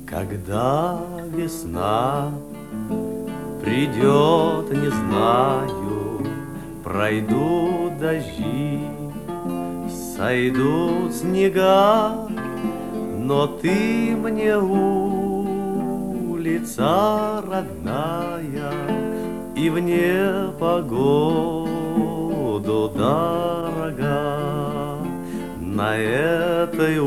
Когда весна придет, не знаю, пройдут дожди, сойдут снега, но ты мне улица родная, и в непогоду дорога. На этой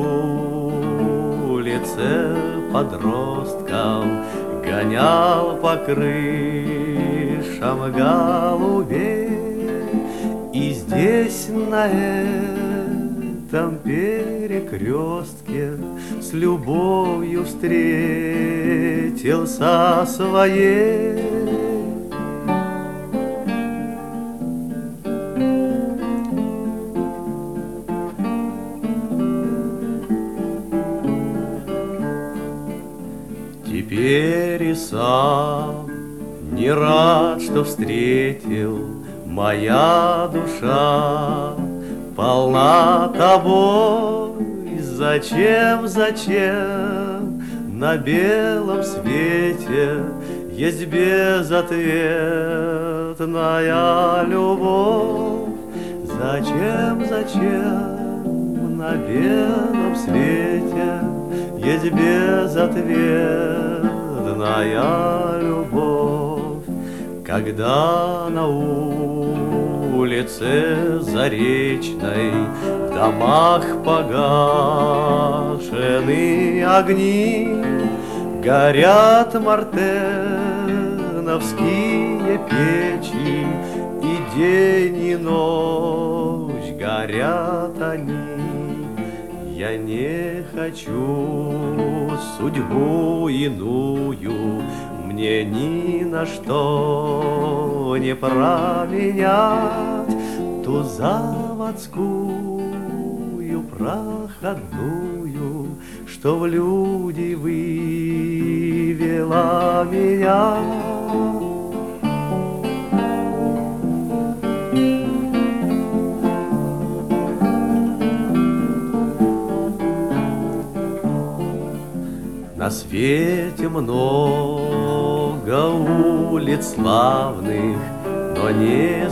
улице подростков гонял по крышам голубей, и здесь на этом перекрестке с любовью встретился своей. Теперь и сам не рад, что встретил, моя душа полна тобой. Зачем на белом свете есть безответная любовь? Зачем на белом свете есть безответная любовь? Когда на улице Заречной в домах погашены огни, горят мартеновские печи, и день и ночь горят они. Я не хочу судьбу иную, мне ни на что не променять ту заводскую проходную, что в люди вывела меня. На свете много улиц славных, но не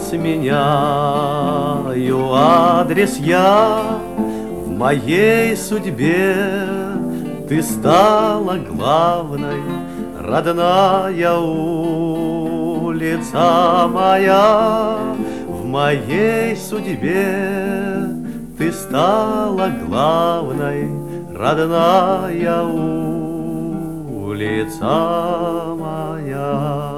сменяю адрес я. В моей судьбе ты стала главной, родная улица моя. В моей судьбе ты стала главной, родная улица моя.